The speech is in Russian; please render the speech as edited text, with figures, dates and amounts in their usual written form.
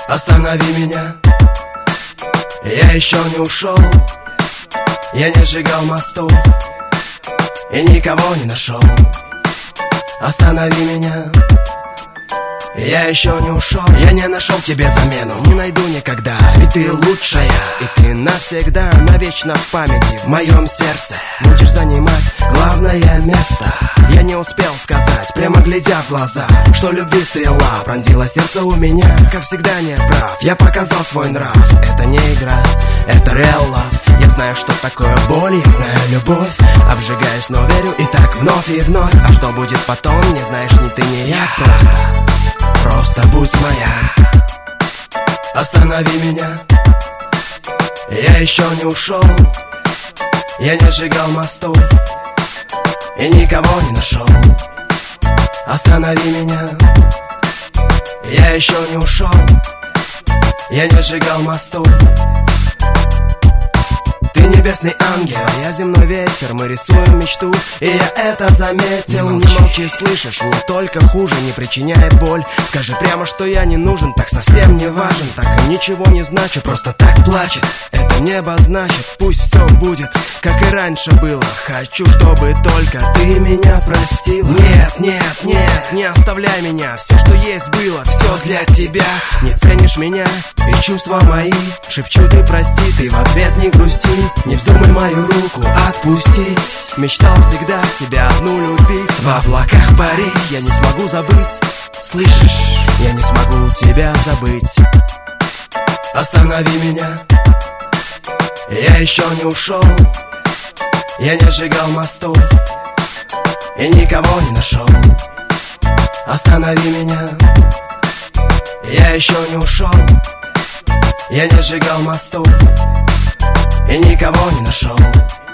Останови меня, я еще не ушел. Я не сжигал мостов и никого не нашел. Останови меня, я еще не ушел. Я не нашел тебе замену, не найду никогда. Ведь ты лучшая, и ты навсегда, навечно в памяти, в моем сердце будешь занимать главное место. Я не успел сказать, прямо глядя в глаза, что любви стрела пронзила сердце у меня. Как всегда не прав, я показал свой нрав. Это не игра, это real love. Я знаю, что такое боль, я знаю любовь. Обжигаюсь, но верю, и так вновь и вновь. А что будет потом, не знаешь ни ты, ни я. Просто будь моя. Останови меня, я еще не ушел. Я не сжигал мостов и никого не нашел. Останови меня, я еще не ушел. Я не сжигал мостов. Ты небесный ангел, а я земной ветер. Мы рисуем мечту, и я это заметил. Не молчи, слышишь, мне только хуже. Не причиняй боль, скажи прямо, что я не нужен. Так совсем не важен, так и ничего не значит. Просто так плачет это небо, значит, пусть все будет, как и раньше было. Хочу, чтобы только ты меня простила. Нет, нет, нет, не оставляй меня. Все, что есть, было, все для тебя. Не ценишь меня и чувства мои. Шепчу, ты прости, ты в ответ не грусти. Не вздумай мою руку отпустить. Мечтал всегда тебя одну любить, в облаках парить. Я не смогу забыть, слышишь? Я не смогу тебя забыть. Останови меня, я еще не ушел. Я не сжигал мостов и никого не нашел. Останови меня, я еще не ушел. Я не сжигал мостов и никого не нашел.